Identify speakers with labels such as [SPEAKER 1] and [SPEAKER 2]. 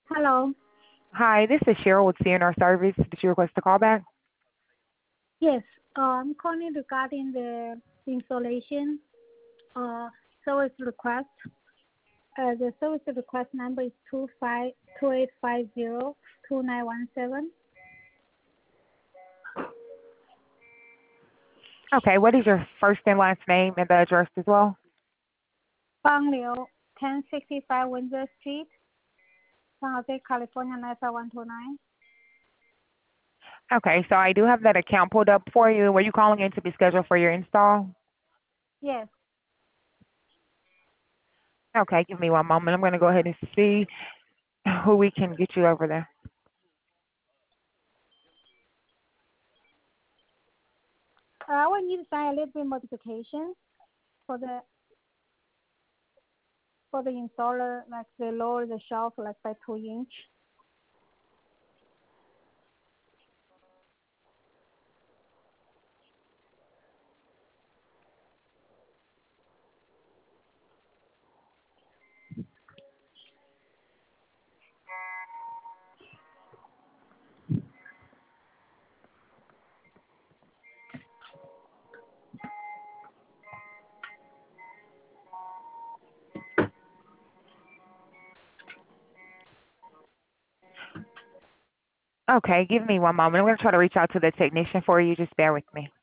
[SPEAKER 1] Hello.
[SPEAKER 2] Hi, this is Cheryl with CNR Service. Did you request a call back?
[SPEAKER 1] Yes, I'm calling regarding the installation service request. The service request number is 28502917.
[SPEAKER 2] Okay, what is your first and last name and the address as well?
[SPEAKER 1] Bang Liu, 1065 Windsor Street, San Jose, California 95129.
[SPEAKER 2] Okay, so I do have that account pulled up for you. Were you calling in to be scheduled for your install?
[SPEAKER 1] Yes.
[SPEAKER 2] Okay, give me one moment. I'm going to go ahead and see who we can get you over there.
[SPEAKER 1] I will need to sign a little bit modification for the installer, like the lower the shelf like by 2 inch.
[SPEAKER 2] Okay, give me one moment. I'm going to try to reach out to the technician for you. Just bear with me.